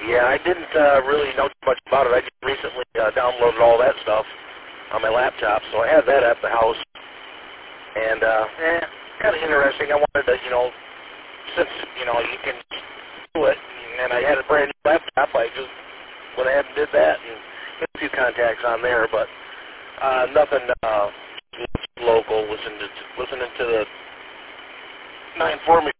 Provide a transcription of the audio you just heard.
Yeah, I didn't really know too much about it. I just recently downloaded all that stuff on my laptop, so I had that at the house. And, kind of interesting. I wanted to, since, you can do it, and I had a brand new laptop, I just went ahead and did that, and hit a few contacts on there, but nothing local, listening to the 940